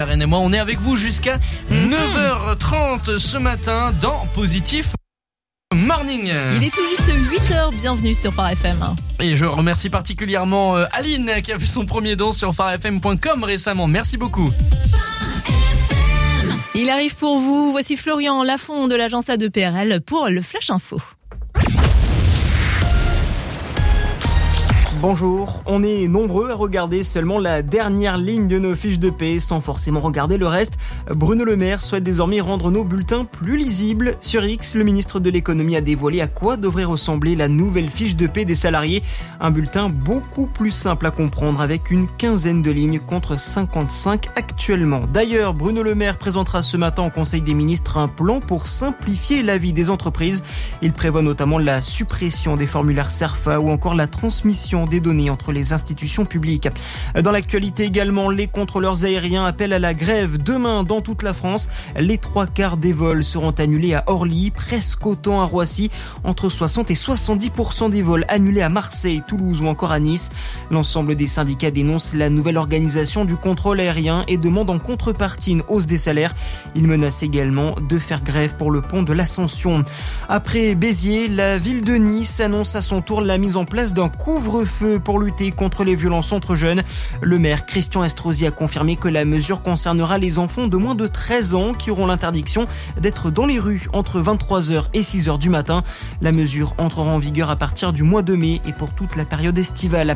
Karen et moi, on est avec vous jusqu'à 9h30 ce matin dans Positif Morning. Il est tout juste 8h, bienvenue sur Phare FM. Et je remercie particulièrement Aline qui a fait son premier don sur pharefm.com récemment. Merci beaucoup. Il arrive pour vous, voici Florian Lafont de l'agence A2PRL pour le Flash Info. Bonjour, on est nombreux à regarder seulement la dernière ligne de nos fiches de paie sans forcément regarder le reste. Bruno Le Maire souhaite désormais rendre nos bulletins plus lisibles. Sur X, le ministre de l'économie a dévoilé à quoi devrait ressembler la nouvelle fiche de paie des salariés. Un bulletin beaucoup plus simple à comprendre avec une quinzaine de lignes contre 55 actuellement. D'ailleurs, Bruno Le Maire présentera ce matin au Conseil des ministres un plan pour simplifier la vie des entreprises. Il prévoit notamment la suppression des formulaires CERFA ou encore la transmission des données entre les institutions publiques. Dans l'actualité également, les contrôleurs aériens appellent à la grève demain dans toute la France. Les 3/4 des vols seront annulés à Orly, presque autant à Roissy, entre 60 et 70% des vols annulés à Marseille, Toulouse ou encore à Nice. L'ensemble des syndicats dénoncent la nouvelle organisation du contrôle aérien et demandent en contrepartie une hausse des salaires. Ils menacent également de faire grève pour le pont de l'Ascension. Après Béziers, la ville de Nice annonce à son tour la mise en place d'un couvre-feu pour lutter contre les violences entre jeunes. Le maire Christian Estrosi a confirmé que la mesure concernera les enfants de moins de 13 ans qui auront l'interdiction d'être dans les rues entre 23h et 6h du matin. La mesure entrera en vigueur à partir du mois de mai et pour toute la période estivale.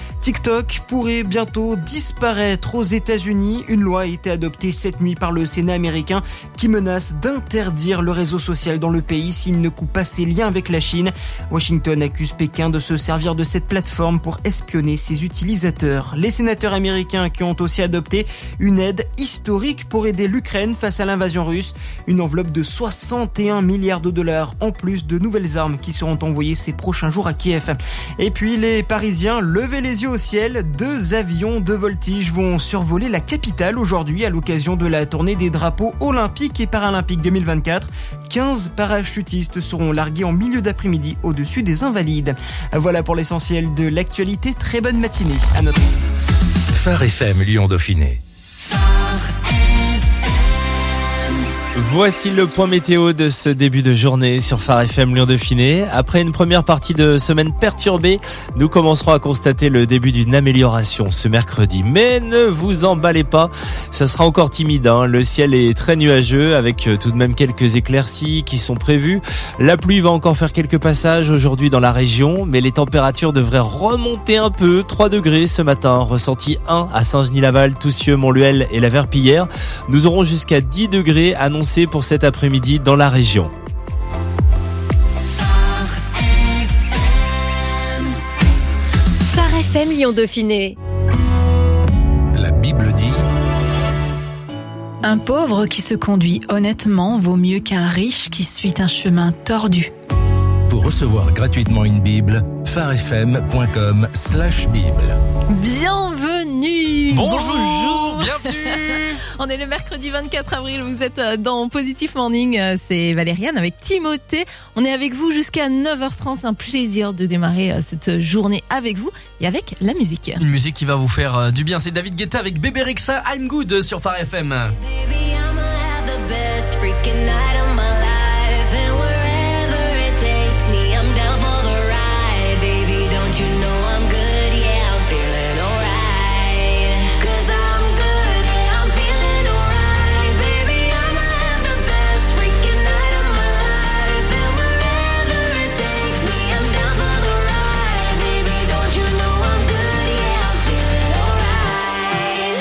TikTok pourrait bientôt disparaître aux États-Unis. Une loi a été adoptée cette nuit par le Sénat américain qui menace d'interdire le réseau social dans le pays s'il ne coupe pas ses liens avec la Chine. Washington accuse Pékin de se servir de cette plateforme pour espionner ses utilisateurs. Les sénateurs américains qui ont aussi adopté une aide historique pour aider l'Ukraine face à l'invasion russe. Une enveloppe de 61 milliards de dollars en plus de nouvelles armes qui seront envoyées ces prochains jours à Kiev. Et puis les Parisiens, levez les yeux au ciel, 2 avions de voltige vont survoler la capitale aujourd'hui à l'occasion de la tournée des drapeaux olympiques et paralympiques 2024. 15 parachutistes seront largués en milieu d'après-midi au-dessus des Invalides. Voilà pour l'essentiel de l'actualité. Très bonne matinée à notre. Phare FM Lyon-Dauphiné. Voici le point météo de ce début de journée sur Phare FM Lyon-Dauphiné. Après une première partie de semaine perturbée, nous commencerons à constater le début d'une amélioration ce mercredi. Mais ne vous emballez pas, ça sera encore timide. Le ciel est très nuageux avec tout de même quelques éclaircies qui sont prévues. La pluie va encore faire quelques passages aujourd'hui dans la région, mais les températures devraient remonter un peu. 3 degrés ce matin, ressenti 1 à Saint-Genis-Laval, Toussieux, Montluel et la Verpillière. Nous aurons jusqu'à 10 degrés annoncés pour cet après-midi dans la région. Phare FM Lyon-Dauphiné. La Bible dit: un pauvre qui se conduit honnêtement vaut mieux qu'un riche qui suit un chemin tordu. Pour recevoir gratuitement une Bible, pharefm.com/Bible. Bienvenue. Bonjour, bienvenue. On est le mercredi 24 avril, vous êtes dans Positif Morning, c'est Valériane avec Timothée. On est avec vous jusqu'à 9h30, c'est un plaisir de démarrer cette journée avec vous et avec la musique. Une musique qui va vous faire du bien, c'est David Guetta avec Bébé Rexha, I'm Good sur Phare FM. Baby, I'ma have the best freaking night of my life, and wherever it takes me, I'm down for the ride. Baby, don't you know I'm good? Yeah, I'm feeling alright. 'Cause I'm good, yeah, I'm feeling alright. Baby, I'ma have the best freaking night of my life, and wherever it takes me, I'm down for the ride. Baby, don't you know I'm good? Yeah, I'm feeling alright.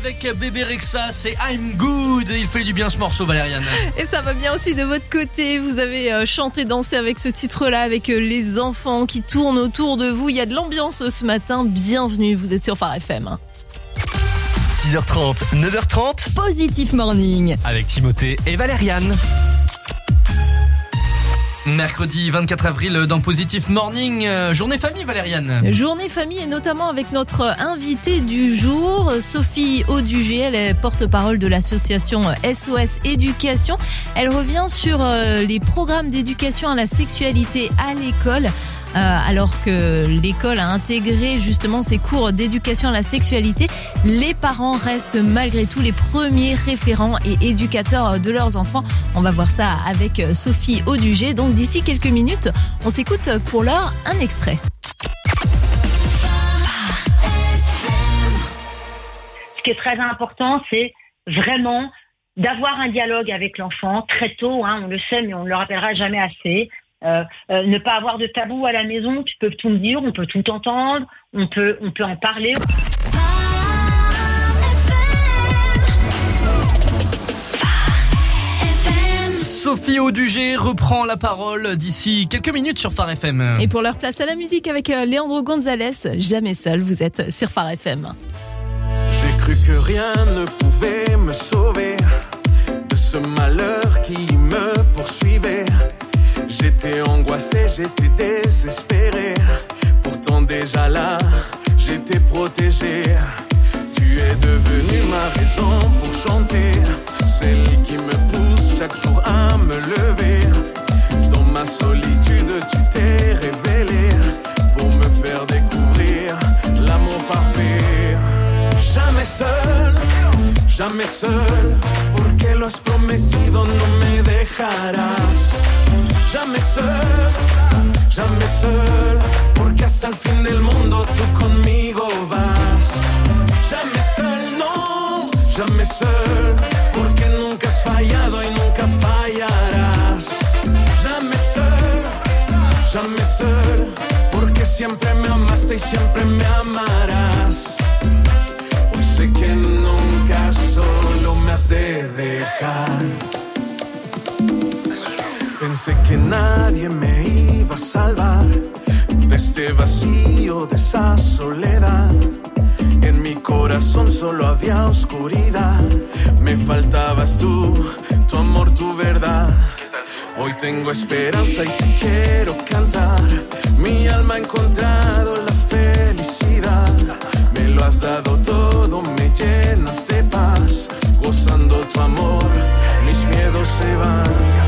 avec Bébé Rexha, c'est I'm Good. Il fait du bien ce morceau, Valériane. Et ça va bien aussi de votre côté. Vous avez chanté, dansé avec ce titre-là, avec les enfants qui tournent autour de vous. Il y a de l'ambiance ce matin. Bienvenue, vous êtes sur Phare FM. 6h30, 9h30, Positif Morning. avec Timothée et Valériane. Mercredi 24 avril dans Positif Morning, journée famille, Valériane. Journée famille et notamment avec notre invitée du jour, Sophie Audugé. Elle est porte-parole de l'association SOS Éducation. Elle revient sur les programmes d'éducation à la sexualité à l'école. Alors que l'école a intégré justement ces cours d'éducation à la sexualité, les parents restent malgré tout les premiers référents et éducateurs de leurs enfants. On va voir ça avec Sophie Audugé. Donc d'ici quelques minutes, on s'écoute pour l'heure un extrait. Ce qui est très important, c'est vraiment d'avoir un dialogue avec l'enfant très tôt, on le sait, mais on ne le rappellera jamais assez. Ne pas avoir de tabou à la maison, tu peux tout me dire, on peut tout entendre, on peut en parler. Sophie Audugé reprend la parole d'ici quelques minutes sur Phare FM. Et pour leur place à la musique avec Leandro Gonzalez, jamais seul, vous êtes sur Phare FM. J'ai cru que rien ne pouvait me sauver de ce malheur qui me poursuivait. J'étais angoissé, j'étais désespéré. Pourtant déjà là, j'étais protégé. Tu es devenu ma raison pour chanter, celle qui me pousse chaque jour à me lever. Dans ma solitude, tu t'es révélé pour me faire découvrir l'amour parfait. Jamais seul, porque lo has prometido, no me dejarás. Jamais seul, porque hasta el fin del mundo tú conmigo vas. Jamais seul, no, jamais seul, porque nunca has fallado y nunca fallarás. Jamais seul, porque siempre me amaste y siempre me amarás. Hoy sé que nunca solo me has de dejar. Pensé que nadie me iba a salvar de este vacío, de esa soledad. En mi corazón solo había oscuridad. Me faltabas tú, tu amor, tu verdad. Hoy tengo esperanza y te quiero cantar. Mi alma ha encontrado la felicidad. Me lo has dado todo, me llenas de paz. Gozando tu amor, mis miedos se van.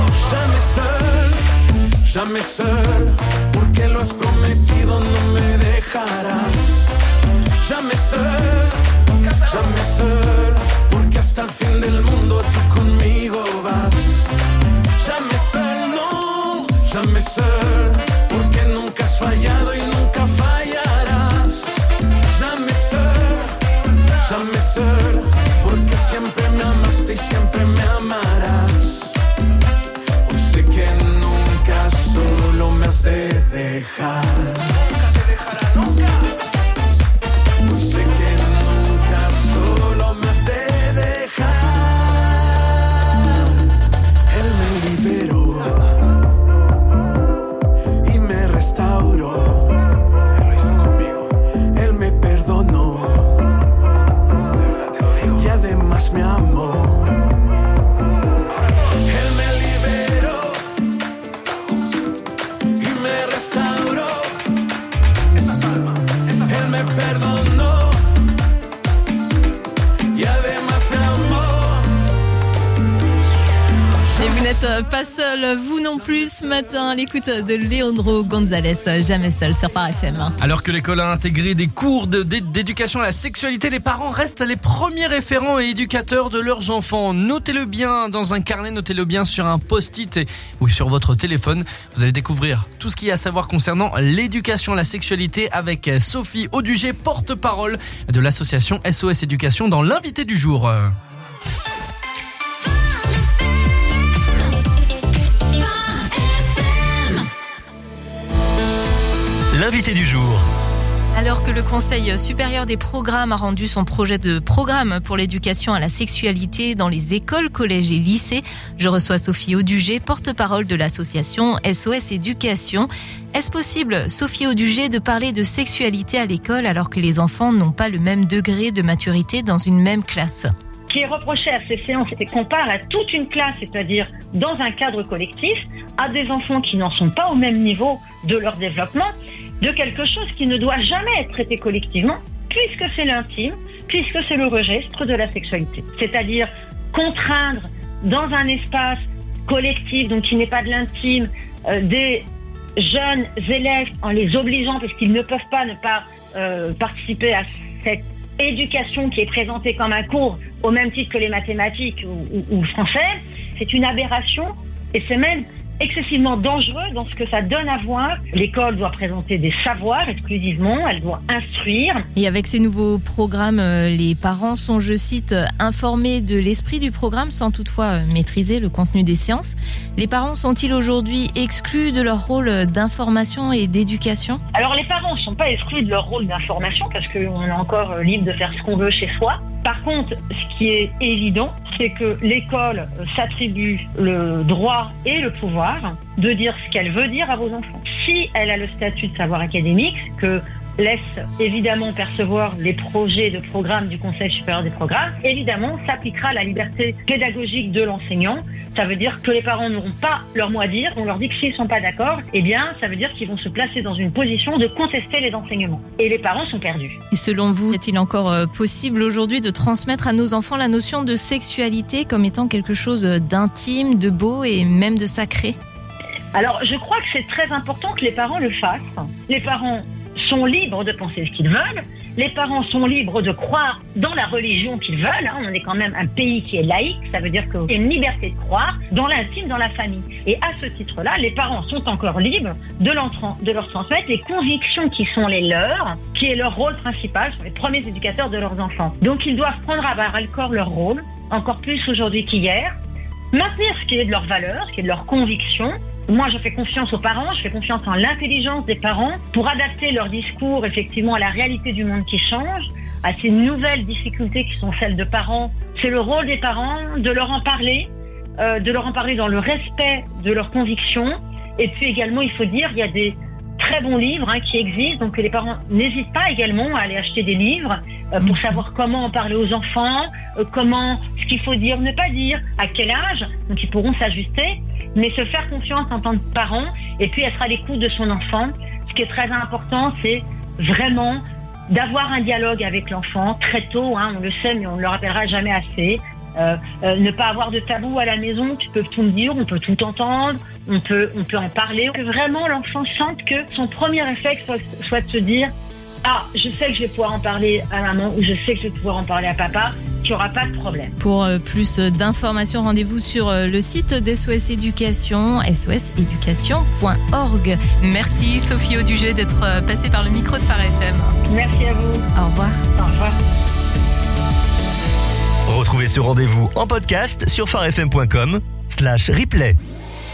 Jamais seul, porque lo has prometido, no me dejarás. Jamais seul, porque hasta el fin del mundo tú conmigo vas. Jamais seul, no, jamais seul, porque nunca has fallado y nunca fallarás. Jamais seul, porque siempre me amaste y siempre me amarás. Hoy sé que nunca solo me has de dejar. Nunca te dejará, nunca. Hoy sé que nunca solo me has de dejar. Él me liberó y me restauró. Él lo hizo conmigo. Él me perdonó. De verdad te lo digo. Y además me amó. Pas seul, vous non plus ce matin à l'écoute de Leandro Gonzalez, jamais seul sur Phare FM. Alors que l'école a intégré des cours d'éducation à la sexualité, les parents restent les premiers référents et éducateurs de leurs enfants. Notez-le bien dans un carnet, notez-le bien sur un post-it ou sur votre téléphone. Vous allez découvrir tout ce qu'il y a à savoir concernant l'éducation à la sexualité avec Sophie Audugé, porte-parole de l'association SOS Éducation dans l'invité du jour. L'invité du jour. Alors que le Conseil supérieur des programmes a rendu son projet de programme pour l'éducation à la sexualité dans les écoles, collèges et lycées, je reçois Sophie Audugé, porte-parole de l'association SOS Éducation. Est-ce possible, Sophie Audugé, de parler de sexualité à l'école alors que les enfants n'ont pas le même degré de maturité dans une même classe ? Ce qui est reproché à ces séances, c'est qu'on parle à toute une classe, c'est-à-dire dans un cadre collectif, à des enfants qui n'en sont pas au même niveau de leur développement, de quelque chose qui ne doit jamais être traité collectivement, puisque c'est l'intime, puisque c'est le registre de la sexualité. C'est-à-dire contraindre dans un espace collectif, donc qui n'est pas de l'intime, des jeunes élèves en les obligeant, parce qu'ils ne peuvent pas ne pas participer à cette éducation qui est présentée comme un cours au même titre que les mathématiques ou le français, c'est une aberration et c'est même excessivement dangereux dans ce que ça donne à voir. L'école doit présenter des savoirs exclusivement, elle doit instruire. Et avec ces nouveaux programmes, les parents sont, je cite, informés de l'esprit du programme sans toutefois maîtriser le contenu des séances. Les parents sont-ils aujourd'hui exclus de leur rôle d'information et d'éducation ? Alors les parents ne sont pas exclus de leur rôle d'information parce qu'on est encore libre de faire ce qu'on veut chez soi. Par contre, ce qui est évident, c'est que l'école s'attribue le droit et le pouvoir de dire ce qu'elle veut dire à vos enfants. Si elle a le statut de savoir académique, que laisse évidemment percevoir les projets de programme du Conseil supérieur des programmes, évidemment s'appliquera la liberté pédagogique de l'enseignant. Ça veut dire que les parents n'auront pas leur mot à dire. On leur dit que s'ils ne sont pas d'accord, eh bien, ça veut dire qu'ils vont se placer dans une position de contester les enseignements. Et les parents sont perdus. Et selon vous, est-il encore possible aujourd'hui de transmettre à nos enfants la notion de sexualité comme étant quelque chose d'intime, de beau et même de sacré ? Alors, je crois que c'est très important que les parents le fassent. Les parents sont libres de penser ce qu'ils veulent. Les parents sont libres de croire dans la religion qu'ils veulent. On est quand même un pays qui est laïque. Ça veut dire qu'il y a une liberté de croire dans l'intime, dans la famille. Et à ce titre-là, les parents sont encore libres de leur transmettre les convictions qui sont les leurs, qui est leur rôle principal, sont les premiers éducateurs de leurs enfants. Donc ils doivent prendre à bras-le-corps leur rôle, encore plus aujourd'hui qu'hier, maintenir ce qui est de leurs valeurs, ce qui est de leurs convictions. Moi, je fais confiance aux parents, je fais confiance en l'intelligence des parents pour adapter leur discours effectivement à la réalité du monde qui change, à ces nouvelles difficultés qui sont celles de parents. C'est le rôle des parents de leur en parler dans le respect de leurs convictions. Et puis également, il faut dire, il y a des très bons livres qui existent, donc les parents n'hésitent pas également à aller acheter des livres pour savoir comment en parler aux enfants, ce qu'il faut dire, ne pas dire, à quel âge, donc ils pourront s'ajuster, mais se faire confiance en tant que parent et puis être à l'écoute de son enfant. Ce qui est très important, c'est vraiment d'avoir un dialogue avec l'enfant très tôt, on le sait, mais on ne le rappellera jamais assez. Ne pas avoir de tabou à la maison, tu peux tout me dire, on peut tout entendre, on peut en parler. Que vraiment l'enfant sente que son premier réflexe soit de se dire « Ah, je sais que je vais pouvoir en parler à maman ou je sais que je vais pouvoir en parler à papa », qu'il n'y aura pas de problème. Pour plus d'informations, rendez-vous sur le site d'SOS Éducation, soseducation.org. Merci Sophie Audugé d'être passée par le micro de Phare FM. Merci à vous. Au revoir. Au revoir. Retrouvez ce rendez-vous en podcast sur pharefm.com/replay.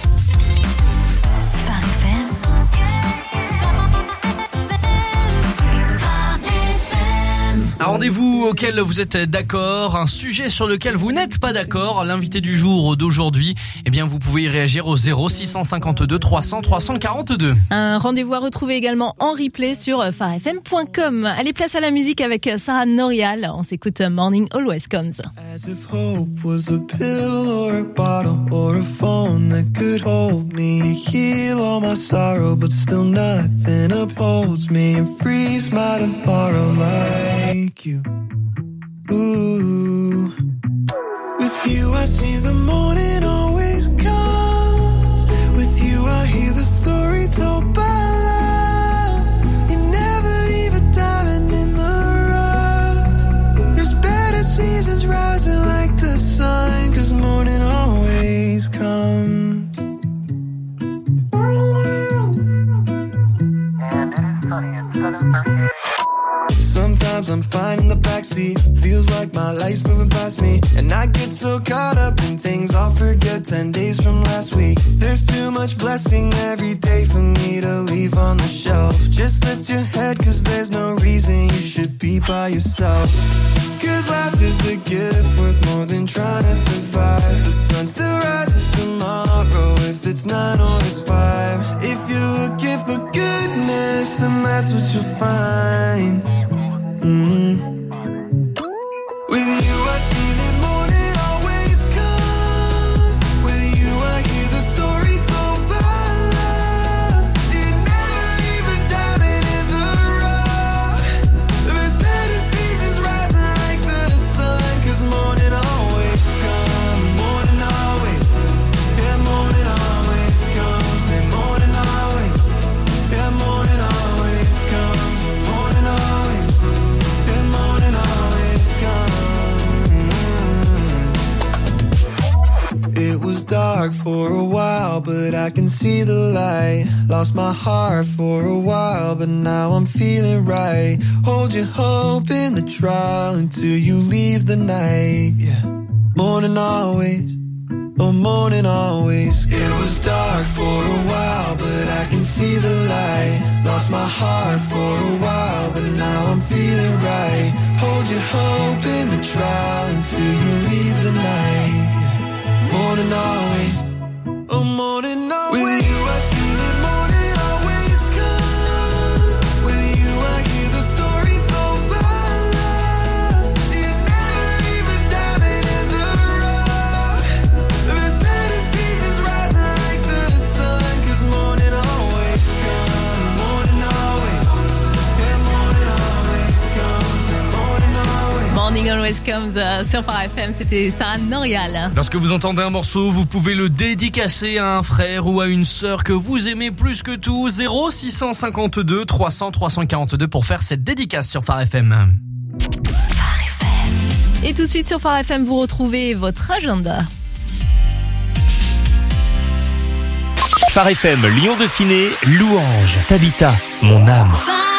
Un rendez-vous auquel vous êtes d'accord, un sujet sur lequel vous n'êtes pas d'accord, l'invité du jour d'aujourd'hui, eh bien vous pouvez y réagir au 0652 300 342. Un rendez-vous à retrouver également en replay sur pharefm.com. Allez, place à la musique avec Sarah Norial. On s'écoute Morning Always Comes. As if hope was a pill or a bottle or a phone that could hold me, heal all my sorrow, but still nothing upholds me and freeze my tomorrow like you. Ooh. With you I see the morning always comes. With you I hear the story told by love. You never leave a diamond in the rough. There's better seasons rising like the sun, 'cause morning always comes. And it is sunny at 7:38. Sometimes Sometimes I'm fine in the backseat. Feels like my life's moving past me. And I get so caught up in things I'll forget 10 days from last week. There's too much blessing every day for me to leave on the shelf. Just lift your head, cause there's no reason you should be by yourself. Cause life is a gift worth more than trying to survive. The sun still rises tomorrow, if it's 9 or it's 5. If you're looking for goodness, then that's what you'll find. With you I see that morning always comes. With you I hear the story told by love. You never leave a diamond in the rough. There's better seasons rising like the sun. Cause morning always comes. Morning always. Yeah, morning always comes. And morning always. Yeah, morning always comes. Morning always. Yeah, morning always comes. It was dark for a while, but I can see the light. Lost my heart for a while, but now I'm feeling right. Hold your hope in the trial until you leave the night. Yeah. Morning always. Oh, morning always. It was dark for a while, but I can see the light. Lost my heart for a while, but now I'm feeling right. Hold your hope in the trial until you leave the night. Morning always. Oh, morning always. With you I see that morning always comes. With you I hear the story told by love. You never leave a diamond in the rough. There's better seasons rising like the sun. Cause morning always comes. Morning always. Yeah, morning always comes. And morning always. Morning Always Comes sur Phare FM, c'était Sarah Norial. Lorsque vous entendez un morceau, vous pouvez le dédicacer à un frère ou à une sœur que vous aimez plus que tout. 0652 300 342 pour faire cette dédicace sur Phare FM. Et tout de suite sur Phare FM, vous retrouvez votre agenda. Phare FM, Lyon Dauphiné, Louange, Tabitha, mon âme.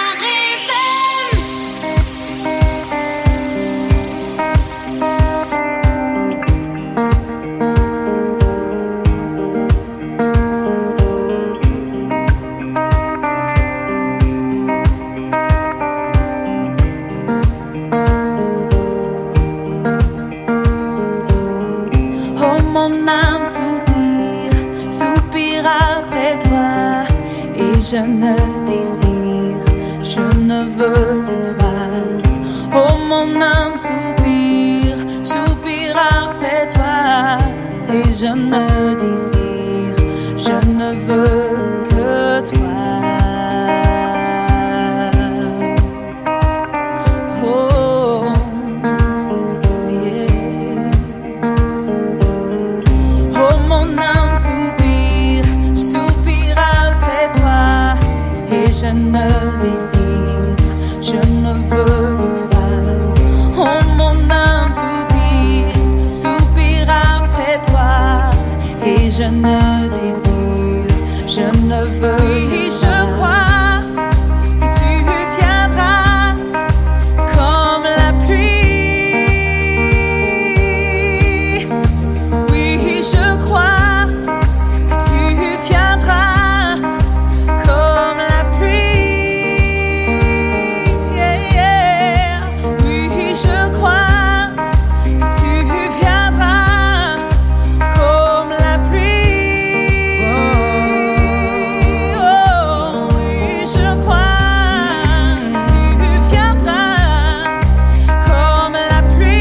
Oh mon âme soupire après toi, et je ne désire, je ne veux que toi. Oh mon âme soupire après toi, et je ne désire, je ne veux que toi. Oh, yeah. Oh mon âme soupire après toi, et je ne désire, je ne veux que toi. Oh mon âme soupire après toi, et je ne désire, je ne veux que toi. Je crois que tu viendras comme la pluie. Oui, je crois que tu viendras comme la pluie. Yeah, yeah. Oui, je crois que tu viendras comme la pluie. Oh, oui, je crois que tu viendras comme la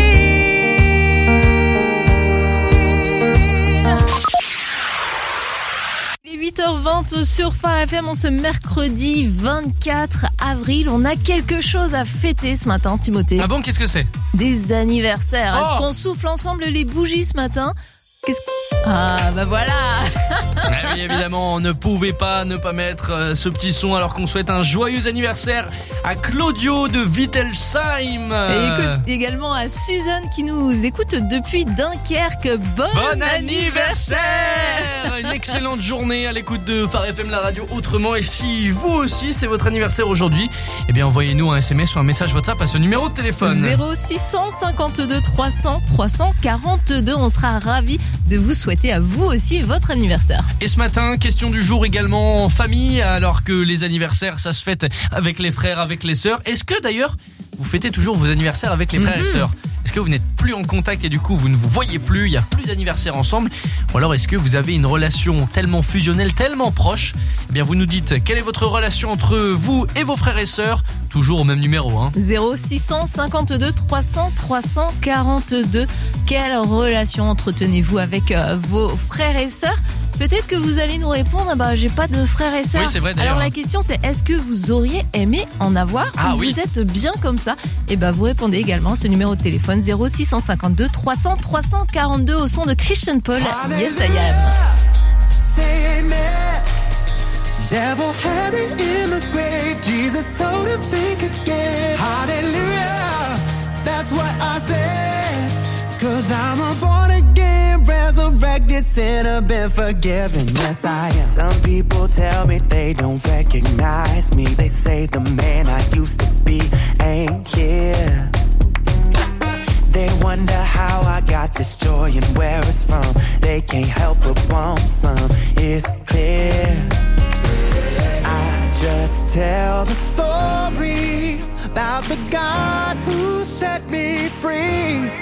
pluie. Il est 8h20 sur Phare FM, en ce mercredi 24 avril. On a quelque chose à fêter ce matin, Timothée. Ah bon, qu'est-ce que c'est? Des anniversaires. Oh. Est-ce qu'on souffle ensemble les bougies ce matin? Ah bah voilà. Ah oui, évidemment, on ne pouvait pas ne pas mettre ce petit son alors qu'on souhaite un joyeux anniversaire à Claudio de Wittelsheim. Et également à Suzanne qui nous écoute depuis Dunkerque. Bon anniversaire. Une excellente journée à l'écoute de Phare FM, la radio autrement. Et si vous aussi c'est votre anniversaire aujourd'hui, eh bien envoyez-nous un SMS ou un message WhatsApp à ce numéro de téléphone. 0652 300 342. On sera ravis de vous souhaiter à vous aussi votre anniversaire. Et ce matin, question du jour également en famille, alors que les anniversaires ça se fête avec les frères, avec les sœurs. Est-ce que d'ailleurs vous fêtez toujours vos anniversaires avec les frères et sœurs? Est-ce que vous n'êtes plus en contact et du coup vous ne vous voyez plus, il n'y a plus d'anniversaire ensemble? Ou alors est-ce que vous avez une relation tellement fusionnelle, tellement proche? Eh bien vous nous dites quelle est votre relation entre vous et vos frères et sœurs, toujours au même numéro. 0652 300 342. Quelle relation entretenez-vous avec vos frères et sœurs? Peut-être que vous allez nous répondre, j'ai pas de frères et sœurs. Oui, c'est vrai d'ailleurs. Alors la question c'est, est-ce que vous auriez aimé en avoir? Ah, ou oui. Vous êtes bien comme ça? Et vous répondez également à ce numéro de téléphone 0652 300 342 au son de Christian Paul. Yes I am. Say amen. Devil had me in the grave. Jesus told him think again. Hallelujah. That's what I said. 'Cause I'm a born again, resurrected sinner, been forgiven. Yes, I am. Some people tell me they don't recognize me. They say the man I used to be ain't here. They wonder how I got this joy and where it's from. They can't help but want some. It's clear. I just tell the story about the God who set me free.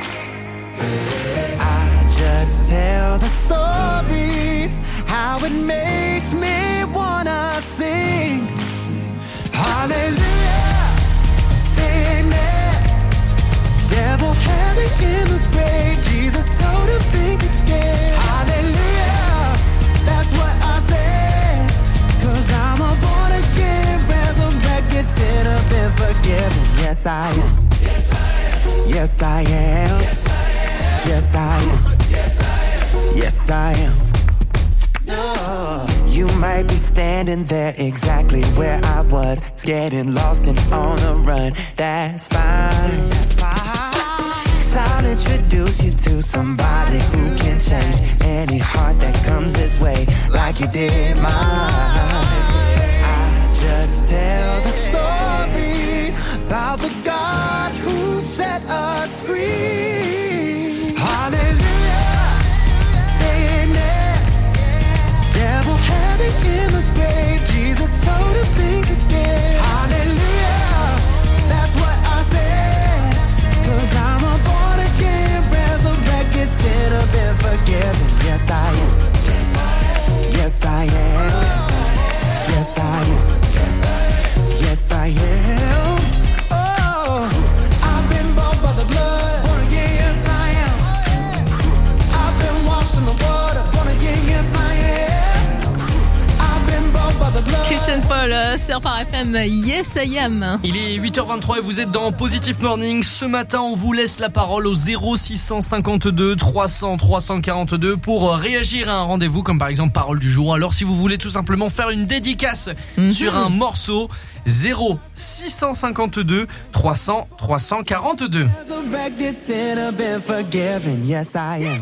I just tell the story, how it makes me wanna sing. Hallelujah, say amen. Devil had me in the grave, Jesus told him think again. Hallelujah, that's what I said. 'Cause I'm a born again, resurrected sinner, been forgiven. Yes I am. Yes I am. Yes I am. Yes I am. Yes I am. No. You might be standing there exactly where I was, getting lost and on a run. That's fine. 'Cause I'll introduce you to somebody who can change any heart that comes his way, like you did mine. I just tell the story about the God who set us free. Hallelujah, say amen. Devil had it in the grave, Jesus told him think again. Hallelujah, that's what I said. 'Cause I'm a born again, resurrected sinner, been forgiven. Yes I am. Yes I am. Yes I am. Yes I am. Oh, I've been bought by the blood, born again. Yes I am. I've been washed in the water, born again. Yes I am. I've been bought by the blood. Christian Paul sur Phare FM, Yes I am. Il est 8h23 et vous êtes dans Positive Morning. Ce matin, on vous laisse la parole au 0652 300 342 pour réagir à un rendez-vous, comme par exemple parole du jour. Alors si vous voulez tout simplement faire une dédicace sur un morceau, 0652 300 342. Resurrected sinner, been forgiven. Yes I am.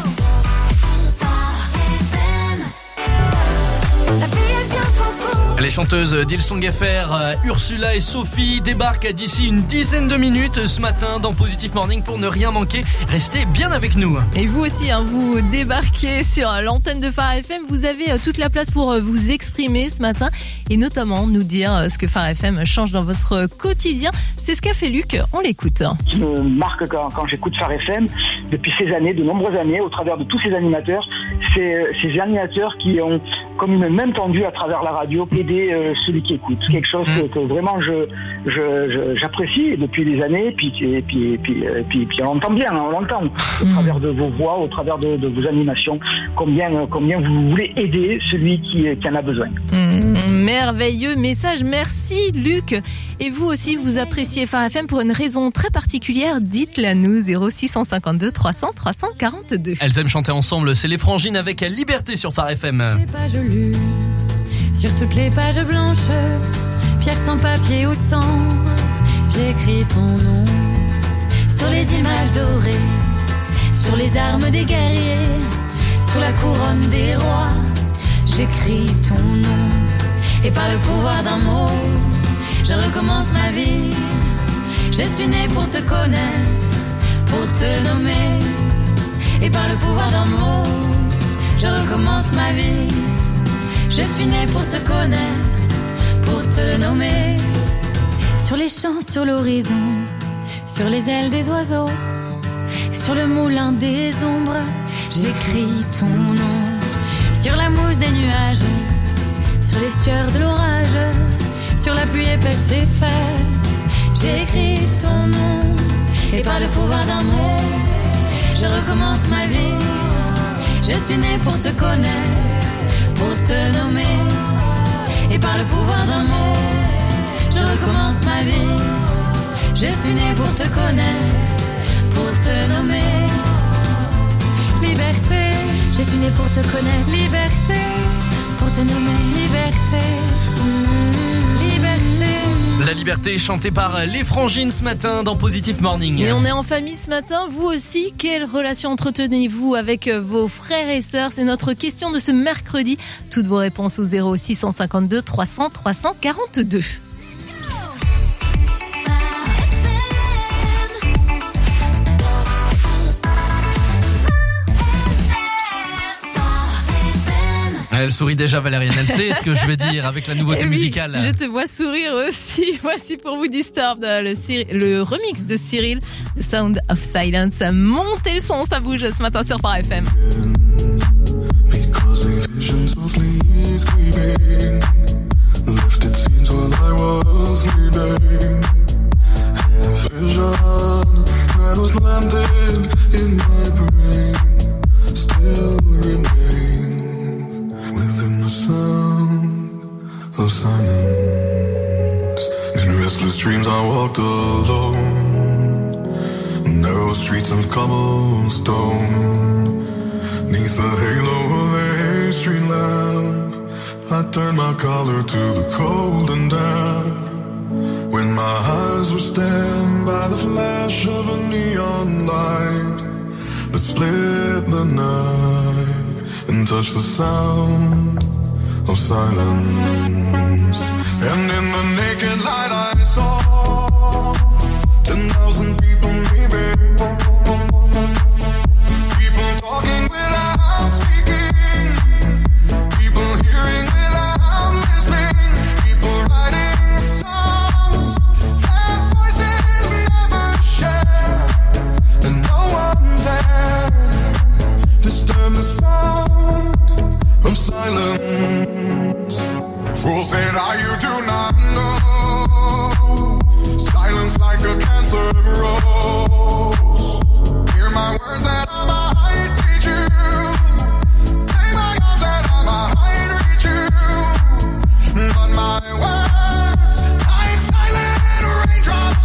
Les chanteuses d'Hillsong FR, Ursula et Sophie débarquent d'ici une dizaine de minutes ce matin dans Positive Morning pour ne rien manquer. Restez bien avec nous. Et vous aussi, vous débarquez sur l'antenne de Phare FM. Vous avez toute la place pour vous exprimer ce matin et notamment nous dire ce que Phare FM change dans votre quotidien. C'est ce qu'a fait Luc, on l'écoute. Ce qui me marque quand j'écoute Phare FM, depuis ces années, de nombreuses années, au travers de tous ces animateurs, ces animateurs qui ont, comme une main tendue à travers la radio, aider celui qui écoute. Quelque chose que vraiment j'apprécie depuis des années, puis on l'entend bien, on l'entend au travers de vos voix, au travers de vos animations, combien vous voulez aider celui qui en a besoin. merveilleux message. Merci Luc. Et vous aussi, vous appréciez Phare FM pour une raison très particulière. Dites-la nous, 0652 300 342. Elles aiment chanter ensemble, c'est les Frangines avec Liberté sur Phare FM. Les pages lues, sur toutes les pages blanches, pierre sans papier ou cendre, j'écris ton nom. Sur les images dorées, sur les armes des guerriers, sur la couronne des rois, j'écris ton nom. Et par le pouvoir d'un mot, je recommence ma vie. Je suis né pour te connaître, pour te nommer. Et par le pouvoir d'un mot, je recommence ma vie. Je suis né pour te connaître, pour te nommer. Sur les champs, sur l'horizon, sur les ailes des oiseaux, sur le moulin des ombres, j'écris ton nom. Sur la mousse des nuages, sur les sueurs de l'orage, sur la pluie épaisse et faite, j'écris ton nom. Et par le pouvoir d'un mot, je recommence ma vie. Je suis né pour te connaître, pour te nommer. Et par le pouvoir d'un mot, je recommence ma vie. Je suis né pour te connaître, pour te nommer. Liberté, je suis né pour te connaître. Liberté, pour te nommer. Liberté, liberté. La liberté chantée par les Frangines ce matin dans Positive Morning. Et on est en famille ce matin, vous aussi, quelle relation entretenez-vous avec vos frères et sœurs? C'est notre question de ce mercredi. Toutes vos réponses au 0652 300 342. Elle sourit déjà, Valériane, elle sait ce que je vais dire avec la nouveauté musicale. Je te vois sourire aussi. Voici pour vous Disturbed, le remix de Cyril, The Sound of Silence. Montez le son, ça bouge ce matin sur Phare FM. Of silence. In restless dreams I walked alone, narrow streets of cobblestone. Neath the halo of a street lamp, I turned my collar to the cold and damp. When my eyes were stabbed by the flash of a neon light that split the night and touched the sound of silence. And in the naked light I saw 10,000 people maybe, people talking without speaking, people hearing without listening, people writing songs that voices never share, and no one dared disturb the sound of silence. Fool said, you do not know. Silence like a cancer grows. Hear my words that I might teach you. Lay my arms that I might reach you. But my words, like silent raindrops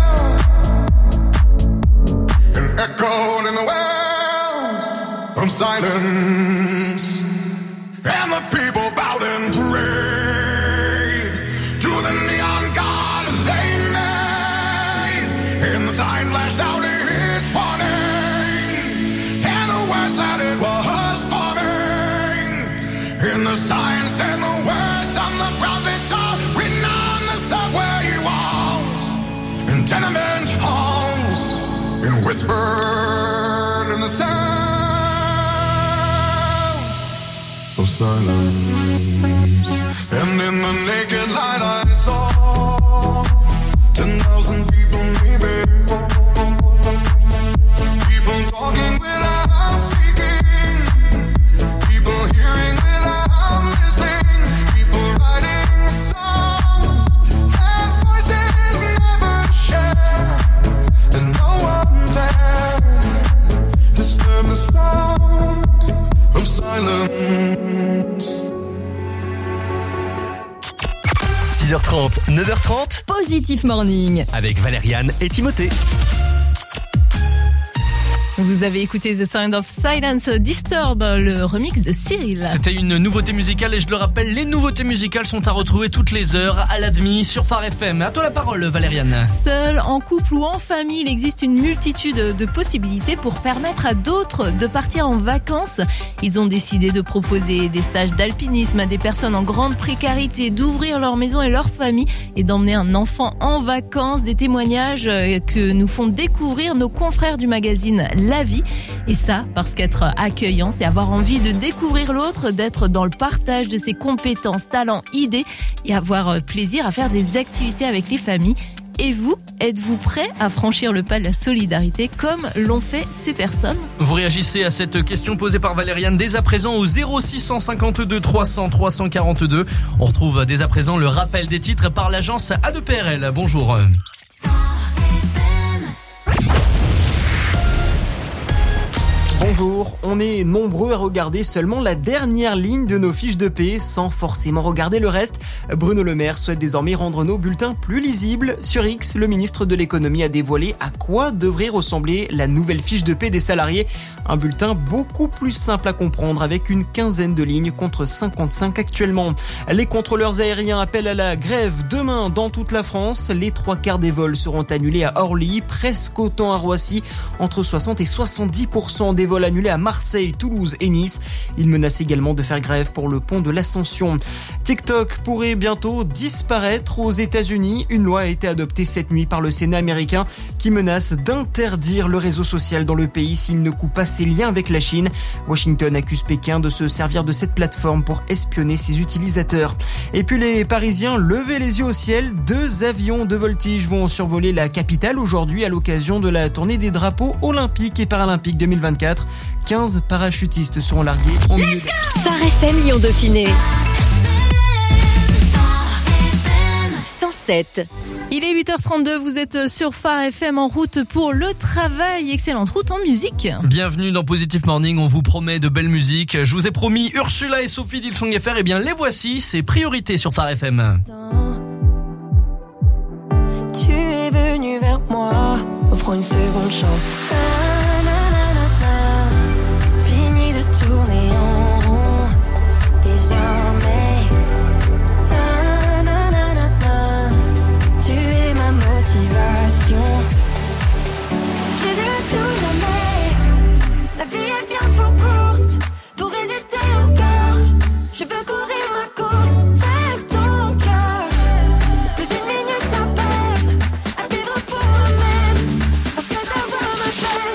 fell and echoed in the wells of silence. And the people bowed and prayed to the neon god they made. And the sign flashed out its warning, and the words that it was forming. And the sign said the words on the prophets are written on the subway walls and tenement halls, and whispered in the sound of silence. And in the naked light I saw 10,000 people maybe, people talking without speaking, people hearing without listening, people writing songs that voices never share, and no one dared disturb the sound of silence. 6h30, 9h30, Positif Morning. avec Valériane et Timothée. Vous avez écouté The Sound of Silence, Disturb, le remix de Cyril. C'était une nouveauté musicale et je le rappelle, les nouveautés musicales sont à retrouver toutes les heures à l'admi sur Phare FM. À toi la parole, Valériane. Seul, en couple ou en famille, il existe une multitude de possibilités pour permettre à d'autres de partir en vacances. Ils ont décidé de proposer des stages d'alpinisme à des personnes en grande précarité, d'ouvrir leur maison et leur famille et d'emmener un enfant en vacances. Des témoignages que nous font découvrir nos confrères du magazine La Vie. Et ça, parce qu'être accueillant, c'est avoir envie de découvrir l'autre, d'être dans le partage de ses compétences, talents, idées et avoir plaisir à faire des activités avec les familles. Et vous, êtes-vous prêt à franchir le pas de la solidarité comme l'ont fait ces personnes ? Vous réagissez à cette question posée par Valériane dès à présent au 0652 300 342. On retrouve dès à présent le rappel des titres par l'agence A2PRL. Bonjour. Bonjour, on est nombreux à regarder seulement la dernière ligne de nos fiches de paie sans forcément regarder le reste. Bruno Le Maire souhaite désormais rendre nos bulletins plus lisibles. Sur X, le ministre de l'économie a dévoilé à quoi devrait ressembler la nouvelle fiche de paie des salariés. Un bulletin beaucoup plus simple à comprendre avec une quinzaine de lignes contre 55 actuellement. Les contrôleurs aériens appellent à la grève demain dans toute la France. Les 3/4 des vols seront annulés à Orly, presque autant à Roissy, entre 60 et 70% des vols annulés à Marseille, Toulouse et Nice. Ils menacent également de faire grève pour le pont de l'Ascension. TikTok pourrait bientôt disparaître aux États-Unis. Une loi a été adoptée cette nuit par le Sénat américain qui menace d'interdire le réseau social dans le pays s'il ne coupe pas ses liens avec la Chine. Washington accuse Pékin de se servir de cette plateforme pour espionner ses utilisateurs. Et puis les Parisiens, levez les yeux au ciel. 2 avions de voltige vont survoler la capitale aujourd'hui à l'occasion de la tournée des drapeaux olympiques et paralympiques 2024. 15 parachutistes seront largués en milieu de... Phare FM Lyon Dauphiné 107. Il est 8h32, vous êtes sur Phare FM en route pour le travail. Excellente route en musique. Bienvenue dans Positive Morning, on vous promet de belles musiques. Je vous ai promis Ursula et Sophie d'Hillsong FR, et bien les voici, c'est priorité sur Phare FM. Tu es venu vers moi, offrant une seconde chance. Fini de tourner en rond, désormais. Tu es ma motivation. Je dirai tout jamais. La vie est bien trop courte pour hésiter encore. Je veux courir ma course vers ton cœur. Plus une minute à perdre, à vivre pour moi-même. Parce que ta voix m'appelle.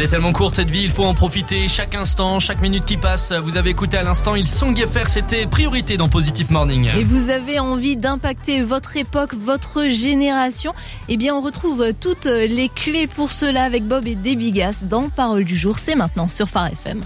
est tellement courte cette vie, il faut en profiter chaque instant, chaque minute qui passe. Vous avez écouté à l'instant Hillsong FR, c'était Priorité dans Positive Morning. Et vous avez envie d'impacter votre époque, votre génération? Eh bien, on retrouve toutes les clés pour cela avec Bob et Debigas dans Parole du jour. C'est maintenant sur Phare FM.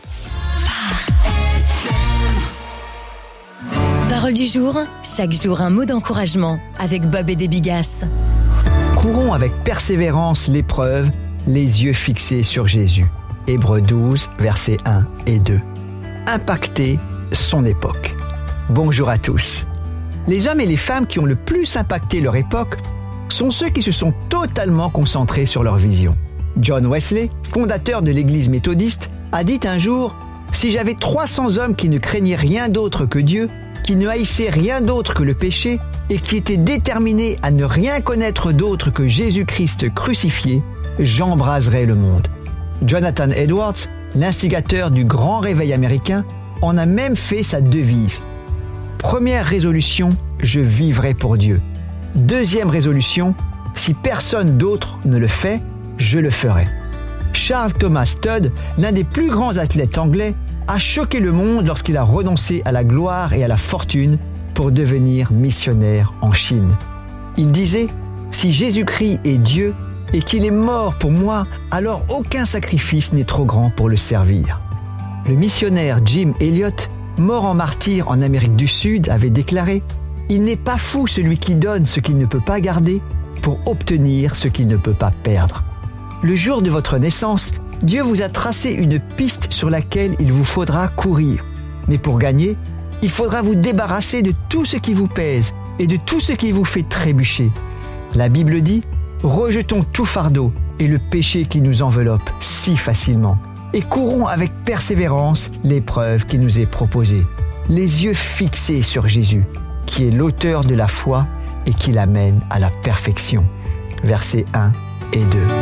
Parole du jour, chaque jour un mot d'encouragement avec Bob et Debigas. Courons avec persévérance l'épreuve, les yeux fixés sur Jésus. Hébreux 12, versets 1 et 2. Impacter son époque. Bonjour à tous. Les hommes et les femmes qui ont le plus impacté leur époque sont ceux qui se sont totalement concentrés sur leur vision. John Wesley, fondateur de l'église méthodiste, a dit un jour « Si j'avais 300 hommes qui ne craignaient rien d'autre que Dieu, qui ne haïssaient rien d'autre que le péché et qui étaient déterminés à ne rien connaître d'autre que Jésus-Christ crucifié, j'embraserais le monde. » Jonathan Edwards, l'instigateur du grand réveil américain, en a même fait sa devise. Première résolution, je vivrai pour Dieu. Deuxième résolution, si personne d'autre ne le fait, je le ferai. Charles Thomas Studd, l'un des plus grands athlètes anglais, a choqué le monde lorsqu'il a renoncé à la gloire et à la fortune pour devenir missionnaire en Chine. Il disait « Si Jésus-Christ est Dieu et qu'il est mort pour moi, alors aucun sacrifice n'est trop grand pour le servir. » Le missionnaire Jim Elliot, mort en martyr en Amérique du Sud, avait déclaré « Il n'est pas fou celui qui donne ce qu'il ne peut pas garder pour obtenir ce qu'il ne peut pas perdre. » Le jour de votre naissance, Dieu vous a tracé une piste sur laquelle il vous faudra courir. Mais pour gagner, il faudra vous débarrasser de tout ce qui vous pèse et de tout ce qui vous fait trébucher. La Bible dit « Rejetons tout fardeau et le péché qui nous enveloppe si facilement et courons avec persévérance l'épreuve qui nous est proposée. Les yeux fixés sur Jésus, qui est l'auteur de la foi et qui l'amène à la perfection. » Versets 1 et 2.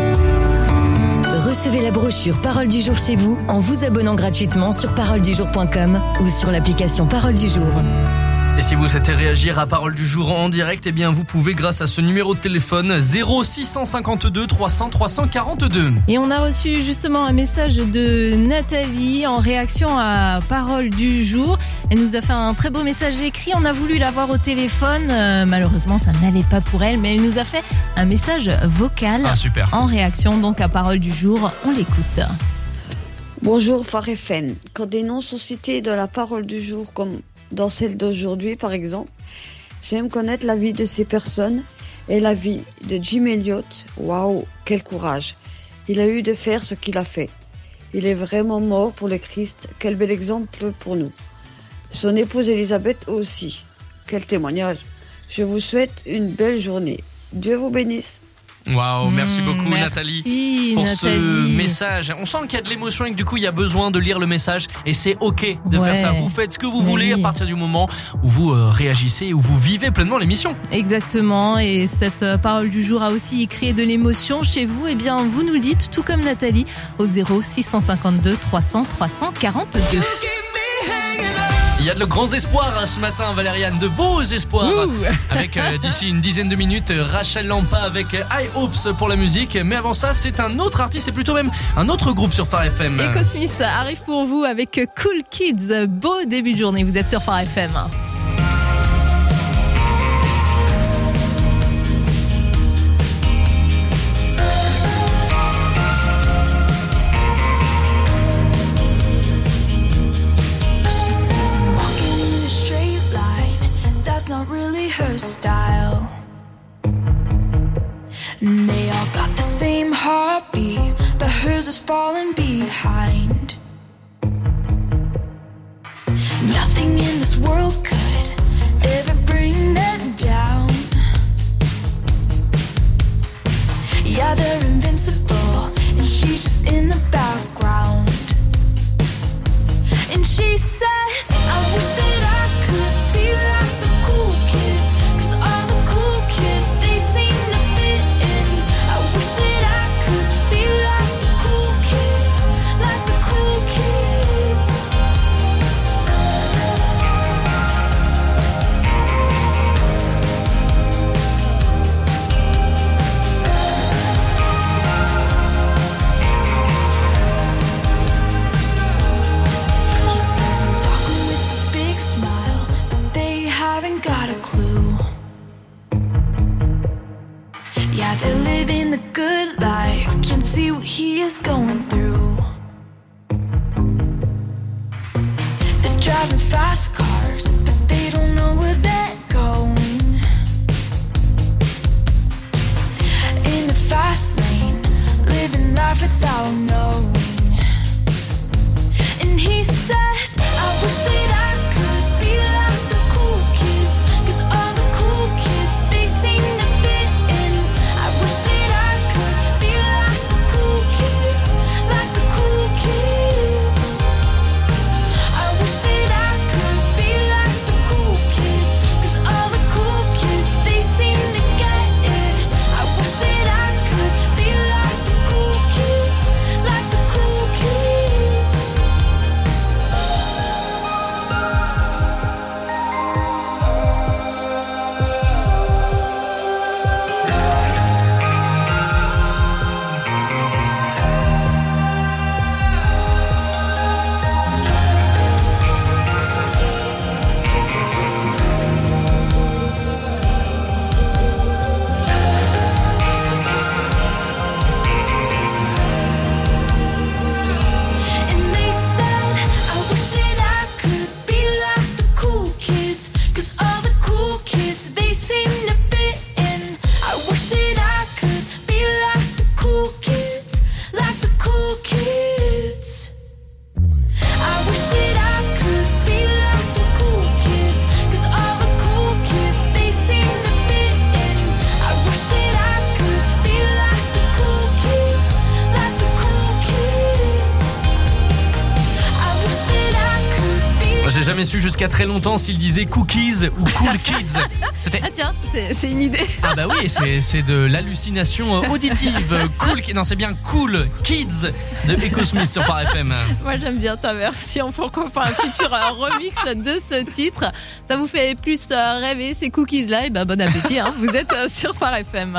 Recevez la brochure Parole du jour chez vous en vous abonnant gratuitement sur paroledujour.com ou sur l'application Parole du jour. Et si vous souhaitez réagir à Parole du jour en direct, eh bien vous pouvez grâce à ce numéro de téléphone 0652 300 342. Et on a reçu justement un message de Nathalie en réaction à Parole du jour. Elle nous a fait un très beau message écrit. On a voulu l'avoir au téléphone. Malheureusement, ça n'allait pas pour elle, mais elle nous a fait un message vocal en réaction donc à Parole du jour. On l'écoute. Bonjour Phare FM. Quand des noms sont cités dans la Parole du jour comme dans celle d'aujourd'hui par exemple, j'aime connaître la vie de ces personnes et la vie de Jim Elliot. Waouh, quel courage. Il a eu de faire ce qu'il a fait. Il est vraiment mort pour le Christ. Quel bel exemple pour nous. Son épouse Elisabeth aussi. Quel témoignage. Je vous souhaite une belle journée. Dieu vous bénisse. Waouh, merci beaucoup Nathalie pour Nathalie. ce message. On sent qu'il y a de l'émotion et que du coup il y a besoin de lire le message et c'est ok de faire ça. Vous faites ce que vous voulez à partir du moment où vous réagissez, où vous vivez pleinement l'émission. Exactement, et cette Parole du jour a aussi créé de l'émotion chez vous. Eh bien vous nous le dites tout comme Nathalie au 0652 300 342. Il y a de grands espoirs ce matin, Valériane, de beaux espoirs. Avec d'ici une dizaine de minutes, Rachel Lampa avec High Hopes pour la musique. Mais avant ça, c'est un autre artiste, c'est plutôt même un autre groupe sur Phare FM. Et Cosmis arrive pour vous avec Cool Kids. Beau début de journée, vous êtes sur Phare FM. Not really her style. And they all got the same heartbeat, but hers is falling behind. Nothing in this world could ever bring them down. Yeah, they're invincible, and she's just in the background. And she says, I wish that I could be like the cool kids, 'cause all the cool kids, they seem to fit in. I wish that I could be like the cool kids, like the is going through. They're driving fast cars, but they don't know where they're going. In the fast lane, living life without knowing. And he says, I wish that I could be like the cool kids, 'cause all the cool kids, they seem to fit in. I wish that I could be like the cool kids, like the cool kids. I wish that I could be like the cool kids, 'cause all the cool kids, they seem to get it. I wish that I could be like the cool kids, like the cool kids. And they said, I wish that I could be like the cool kids, 'cause all the cool kids, they seem to fit in. I wish that I could be like the cool kids, like the cool kids. I wish that I could be like the cool kids, 'cause all the cool kids, they seem to fit in. I wish that I could be like the cool kids, like the cool kids. I wish that I could be. Moi, j'ai jamais su jusqu'à très longtemps s'il disait cookies ou cool kids. C'était... Ah tiens, c'est une idée. Ah bah oui, c'est de l'hallucination auditive. Cool, non c'est bien Cool Kids de Echo Smith sur Phare FM. Moi j'aime bien ta version, pourquoi pas un futur remix de ce titre. Ça vous fait plus rêver ces cookies là, et ben bon appétit, hein. Vous êtes sur Phare FM.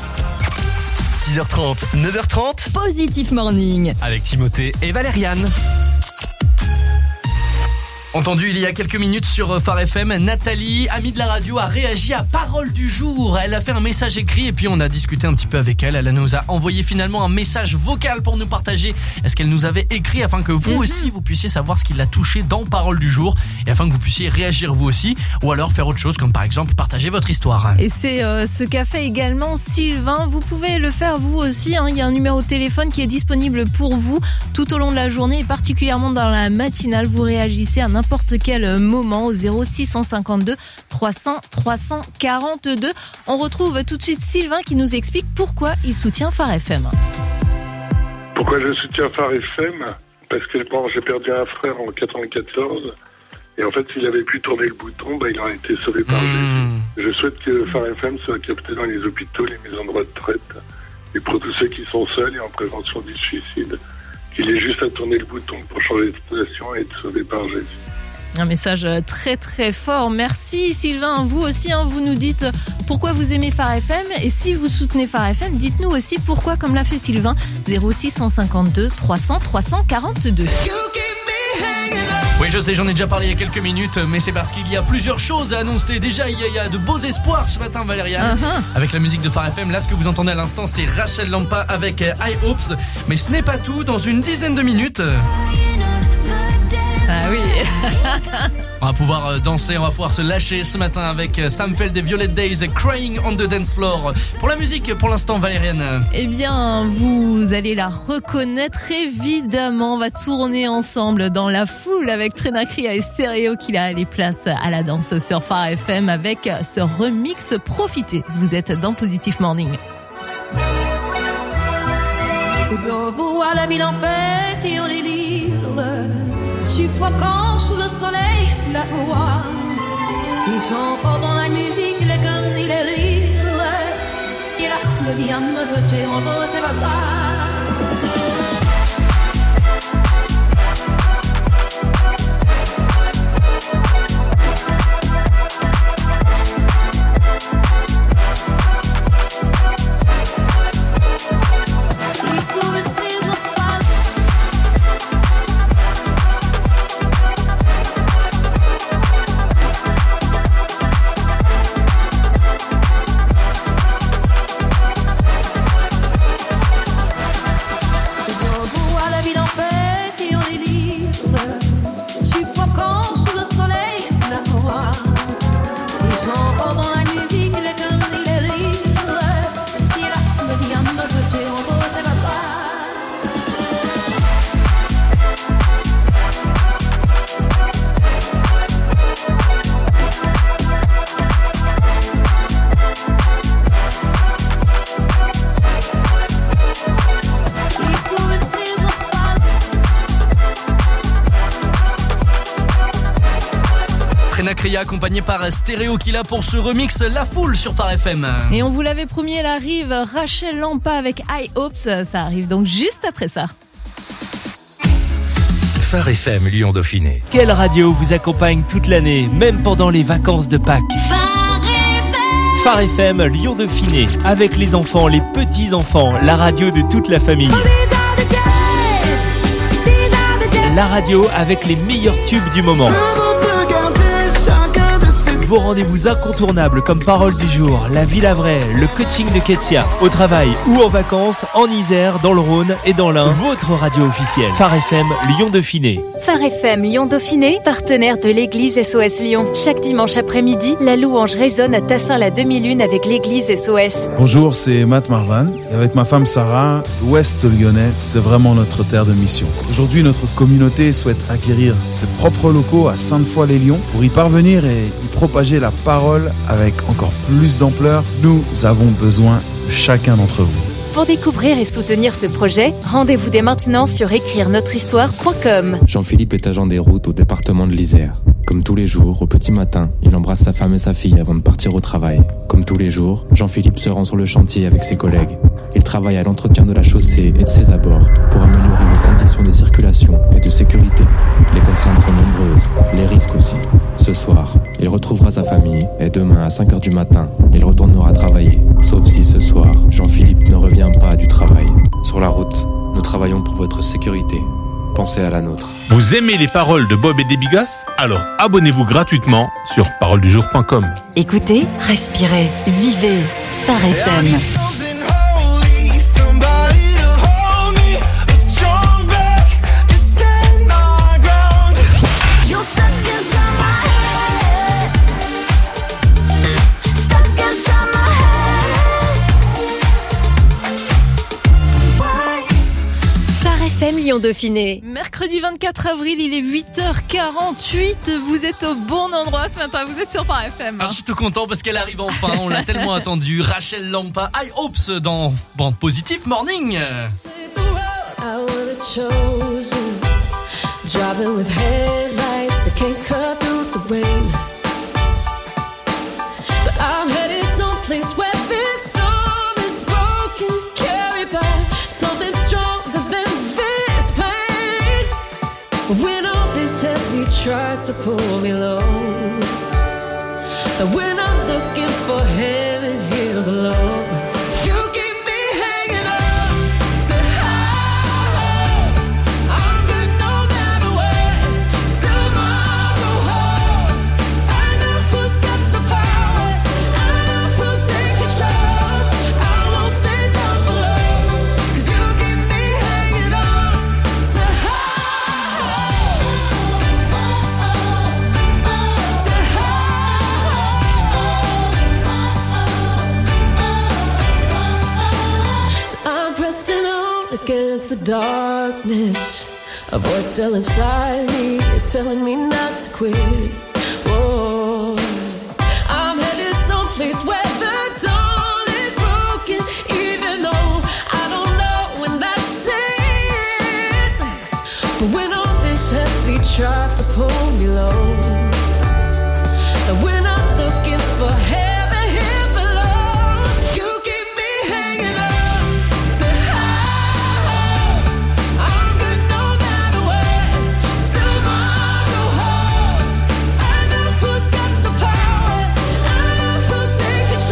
6h30, 9h30, Positif Morning. avec Timothée et Valériane. Entendu il y a quelques minutes sur Phare FM, Nathalie, amie de la radio, a réagi à Parole du jour. Elle a fait un message écrit et puis on a discuté un petit peu avec elle. Elle nous a envoyé finalement un message vocal pour nous partager ce qu'elle nous avait écrit afin que vous aussi vous puissiez savoir ce qui l'a touché dans Parole du jour et afin que vous puissiez réagir vous aussi ou alors faire autre chose comme par exemple partager votre histoire. Et c'est ce qu'a fait également Sylvain. Vous pouvez le faire vous aussi, hein. Il y a un numéro de téléphone qui est disponible pour vous tout au long de la journée et particulièrement dans la matinale. Vous réagissez à n'importe quel moment au 0652 300 342. On retrouve tout de suite Sylvain qui nous explique pourquoi il soutient Phare FM. Pourquoi je soutiens Phare FM? Parce que bon, j'ai perdu un frère en 94 et en fait s'il avait pu tourner le bouton, il aurait été sauvé par Jésus. Je souhaite que Phare FM soit capté dans les hôpitaux, les maisons de retraite et pour tous ceux qui sont seuls et en prévention du suicide, qu'il ait juste à tourner le bouton pour changer de situation et être sauvé par Jésus. Un message très très fort. Merci Sylvain. Vous aussi, hein, vous nous dites pourquoi vous aimez Phare FM. Et si vous soutenez Phare FM, dites-nous aussi pourquoi, comme l'a fait Sylvain. 0652 300 342. Oui, je sais, j'en ai déjà parlé il y a quelques minutes, mais c'est parce qu'il y a plusieurs choses à annoncer. Déjà, il y a de beaux espoirs ce matin, Valériane. Avec la musique de Phare FM, là, ce que vous entendez à l'instant, c'est Rachel Lampa avec I Hopes. Mais ce n'est pas tout, dans une dizaine de minutes... Ah oui. On va pouvoir danser, on va pouvoir se lâcher ce matin avec Sam Feld et Violet Days, Crying on the Dance Floor. Pour la musique, pour l'instant, Valériane. Eh bien, vous allez la reconnaître évidemment. On va tourner ensemble dans la foule avec Trénacri et Stéréo qui a les places à la danse sur Phare FM avec ce remix Profitez. Vous êtes dans Positif Morning. Je vois la ville en fête et en délire, suffocant sous le soleil, sous la foi. Ils sont forts dans la musique, les guns et les rires. Et la foule vient me voter en beau, c'est pas Cria accompagné par Stéréo qui l'a pour ce remix La Foule sur Phare FM. Et on vous l'avait promis, elle arrive, Rachel Lampa avec I Hopes, ça arrive donc juste après ça. Phare FM Lyon Dauphiné. Quelle radio vous accompagne toute l'année, même pendant les vacances de Pâques? Phare FM Lyon Dauphiné, avec les enfants, les petits-enfants, la radio de toute la famille. La radio avec les meilleurs tubes du moment. Vos rendez-vous incontournables comme Parole du jour, La Ville à Vrai, le coaching de Ketia, au travail ou en vacances, en Isère, dans le Rhône et dans l'Ain, votre radio officielle. Phare FM Lyon Dauphiné. Phare FM Lyon Dauphiné, partenaire de l'église SOS Lyon. Chaque dimanche après-midi, la louange résonne à Tassin la demi-lune avec l'église SOS. Bonjour, c'est Matt Marvan. Et avec ma femme Sarah, l'Ouest lyonnais, c'est vraiment notre terre de mission. Aujourd'hui, notre communauté souhaite acquérir ses propres locaux à Sainte-Foy-les-Lyons. Pour y parvenir et y propager la parole avec encore plus d'ampleur, nous avons besoin de chacun d'entre vous. Pour découvrir et soutenir ce projet, rendez-vous dès maintenant sur écrire-notre-histoire.com. Jean-Philippe est agent des routes au département de l'Isère. Comme tous les jours, au petit matin, il embrasse sa femme et sa fille avant de partir au travail. Comme tous les jours, Jean-Philippe se rend sur le chantier avec ses collègues. Il travaille à l'entretien de la chaussée et de ses abords pour améliorer vos conditions de circulation et de sécurité. Les contraintes sont nombreuses, les risques aussi. Ce soir, il retrouvera sa famille et demain à 5h du matin, il retournera travailler. Sauf si ce soir, Jean-Philippe ne revient pas du travail. Sur la route, nous travaillons pour votre sécurité. Pensez à la nôtre. Vous aimez les paroles de Bob et des Bigas? Alors abonnez-vous gratuitement sur paroledujour.com. Écoutez, respirez, vivez. Phare FM. Lyon Dauphiné. Mercredi 24 avril, il est 8h48. Vous êtes au bon endroit ce matin. Vous êtes sur Phare FM. Alors, je suis tout content parce qu'elle arrive enfin. On l'a tellement attendu. Rachel Lampa, I Hopes dans Positive Morning. Driving with headlights that can't cut through the rain. But I'm headed someplace where this storm is broken, carried by something stronger than this pain. When all this heavy tries to pull me low, and when I'm looking for heaven here below, you keep me hanging on to highs. I'm good no matter what tomorrow holds. I know who's got the power, I know who's in control. I won't stay down for long, 'cause you keep me hanging on to highs. To highs. So I'm pressing on against the darkness. A voice still inside me is telling me not to quit. Whoa. I'm headed someplace where the dawn is broken, even though I don't know when that day is. But when all this heavy tries to pull me low, and when I'm looking for heaven here below, you keep me hanging on to highs. I'm good no matter what tomorrow holds. I know who's got the power, I know who's in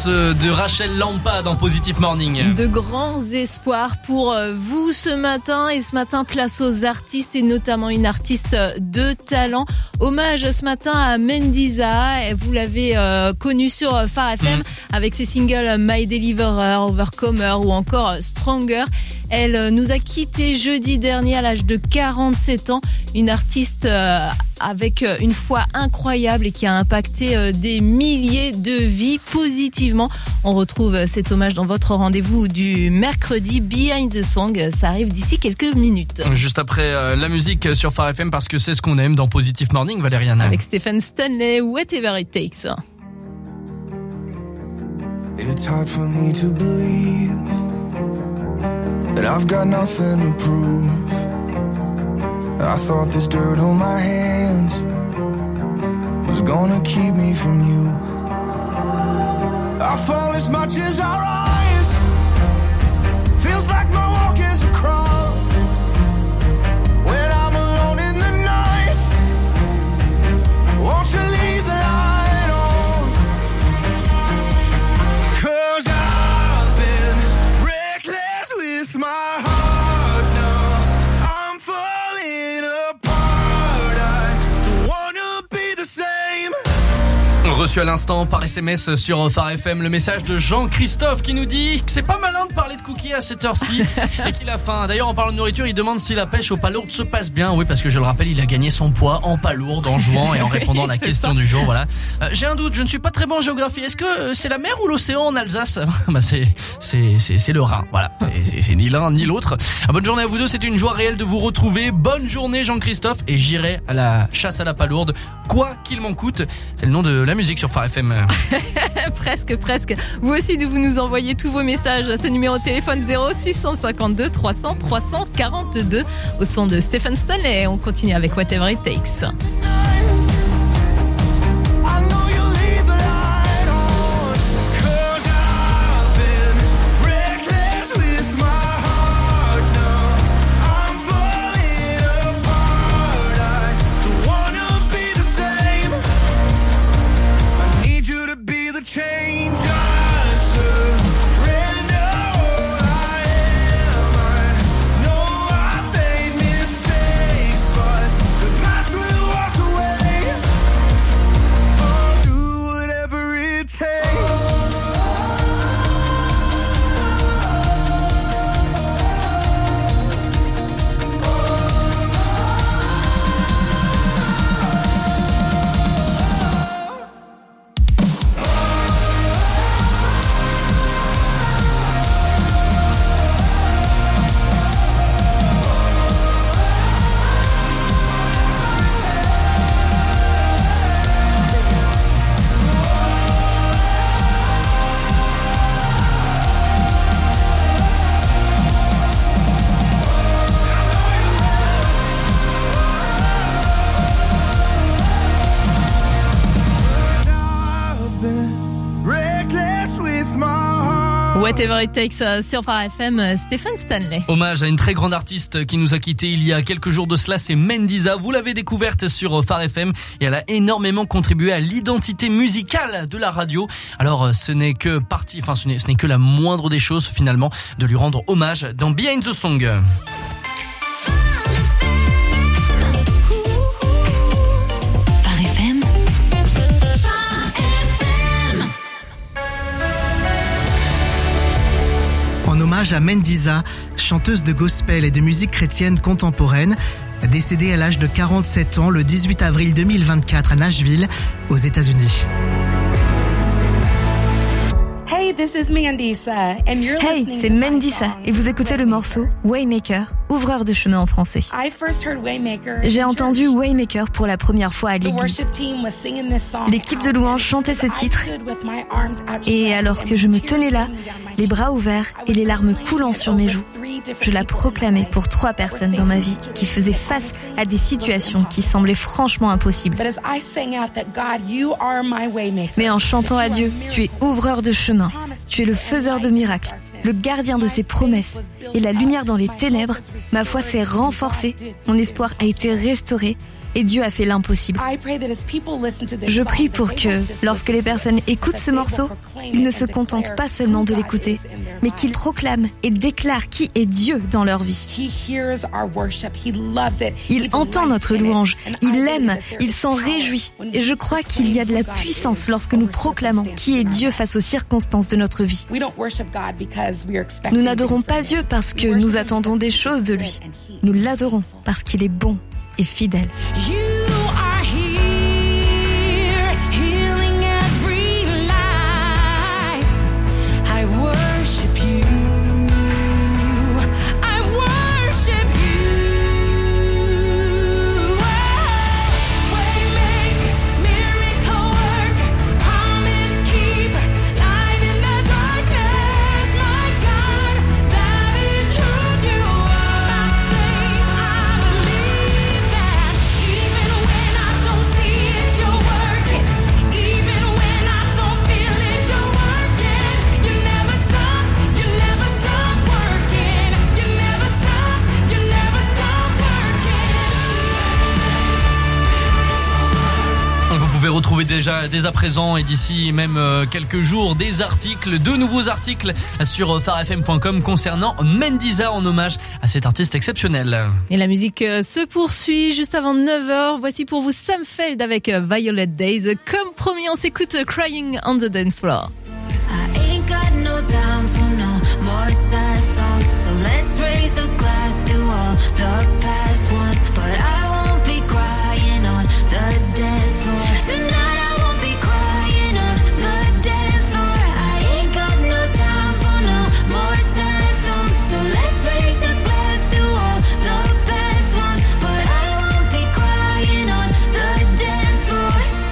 de Rachel Lampa dans Positive Morning. De grands espoirs pour vous ce matin. Et ce matin, place aux artistes et notamment une artiste de talent. Hommage ce matin à Mendiza. Vous l'avez connue sur Phare FM avec ses singles My Deliverer, Overcomer ou encore Stronger. Elle nous a quitté jeudi dernier à l'âge de 47 ans. Une artiste avec une foi incroyable et qui a impacté des milliers de vies positivement. On retrouve cet hommage dans votre rendez-vous du mercredi Behind the Song. Ça arrive d'ici quelques minutes. Juste après la musique sur Phare FM parce que c'est ce qu'on aime dans Positive Morning, Valériane. Avec Stephen Stanley, Whatever It Takes. It's hard for me to believe that I've got nothing to prove. I thought this dirt on my hands was gonna keep me from you. I fall as much as I rise. Feels like my walk is a crawl. When I'm alone in the night, won't you leave the light on? 'Cause I've been reckless with my heart now. I'm falling apart. I don't wanna be the same. Reçu à l'instant par SMS sur Phare FM le message de Jean-Christophe qui nous dit que c'est pas malin de parler de cookies à cette heure-ci et qu'il a faim. D'ailleurs, en parlant de nourriture, il demande si la pêche aux palourdes se passe bien. Oui, parce que je le rappelle, il a gagné son poids en palourde en jouant et en répondant à la question du jour. Voilà. J'ai un doute, je ne suis pas très bon en géographie. Est-ce que c'est la mer ou l'océan en Alsace? Bah c'est le Rhin. Voilà. C'est ni l'un ni l'autre. Bonne journée à vous deux. C'est une joie réelle de vous retrouver. Bonne journée Jean-Christophe et j'irai à la chasse à la palourde, quoi qu'il m'en coûte. C'est le nom de la musique sur Phare FM. Presque. Vous aussi, vous nous envoyez tous vos messages à ce numéro de téléphone 0652 300 342 au son de Stephen Stanley. On continue avec Whatever It Takes. Whatever It Takes sur Phare FM, Stephen Stanley. Hommage à une très grande artiste qui nous a quittés il y a quelques jours de cela, c'est Mendiza. Vous l'avez découverte sur Phare FM et elle a énormément contribué à l'identité musicale de la radio. Alors ce n'est que la moindre des choses finalement de lui rendre hommage dans Behind the Song. En hommage à Mendiza, chanteuse de gospel et de musique chrétienne contemporaine, décédée à l'âge de 47 ans le 18 avril 2024 à Nashville, aux États-Unis. Hey, c'est Mendiza et vous écoutez le morceau Waymaker, ouvreur de chemin en français. J'ai entendu Waymaker pour la première fois à l'église. L'équipe de louange chantait ce titre et alors que je me tenais là, les bras ouverts et les larmes coulant sur mes joues, je la proclamais pour 3 personnes dans ma vie qui faisaient face à des situations qui semblaient franchement impossibles. Mais en chantant à Dieu, tu es ouvreur de chemin, tu es le faiseur de miracles, le gardien de ses promesses et la lumière dans les ténèbres, ma foi s'est renforcée, mon espoir a été restauré et Dieu a fait l'impossible. Je prie pour que, lorsque les personnes écoutent ce morceau, ils ne se contentent pas seulement de l'écouter, mais qu'ils proclament et déclarent qui est Dieu dans leur vie. Il entend notre louange, il l'aime, il s'en réjouit. Et je crois qu'il y a de la puissance lorsque nous proclamons qui est Dieu face aux circonstances de notre vie. Nous n'adorons pas Dieu parce que nous attendons des choses de lui. Nous l'adorons parce qu'il est bon et fidèle. Retrouvez déjà dès à présent et d'ici même quelques jours deux nouveaux articles sur farfm.com concernant Mendiza en hommage à cet artiste exceptionnel. Et la musique se poursuit juste avant 9h. Voici pour vous Sam Feld avec Violet Days. Comme promis, on s'écoute Crying on the Dance Floor. I ain't got no time for no more sad songs, so let's raise a glass to all the past ones, but I won't be crying on the dance floor. Tonight I won't be crying on the dance floor. I ain't got no time for no more sad songs, so let's raise a glass to all the past ones, but I won't be crying on the dance floor.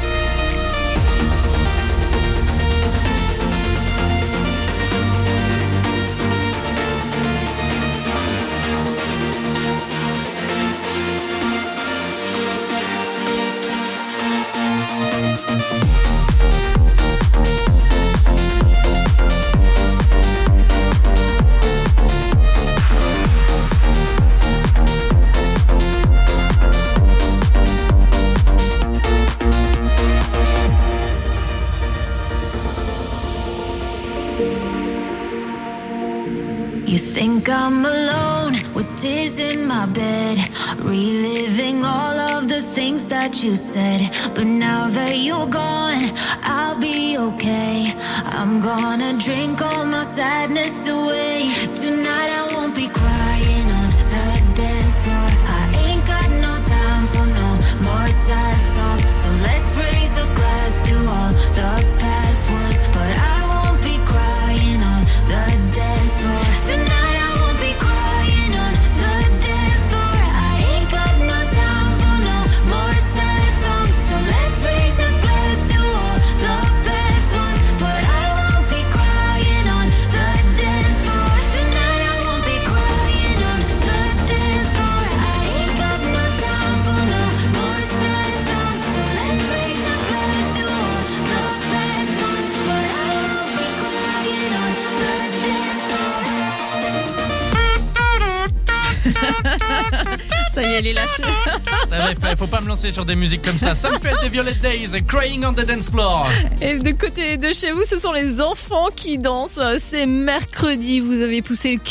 You think I'm alone with tears in my bed, reliving all of the things that you said. But now that you're gone, I'll be okay. I'm gonna drink all my sadness away. Tonight I won't be crying on the dance floor. I ain't got no time for no more sad songs, so let's raise a glass to all the past ones, but I won't be crying on the dance floor. Tonight I won't be crying on the dance floor. I ain't got no time for no more sad songs, so let's raise a glass to all the best ones, but I won't be crying on the dance floor. Tonight I won't be crying on the dance floor. I ain't got no time for no more sad songs, so let's raise a glass to all the best ones, but I won't be crying on the dance floor. Ça y est, elle est lâchée. Faut pas me lancer sur des musiques comme ça. Sam Feld de Violet Days, Crying on the Dance Floor. Et de côté de chez vous, ce sont les enfants qui dansent. C'est mercredi, vous avez poussé le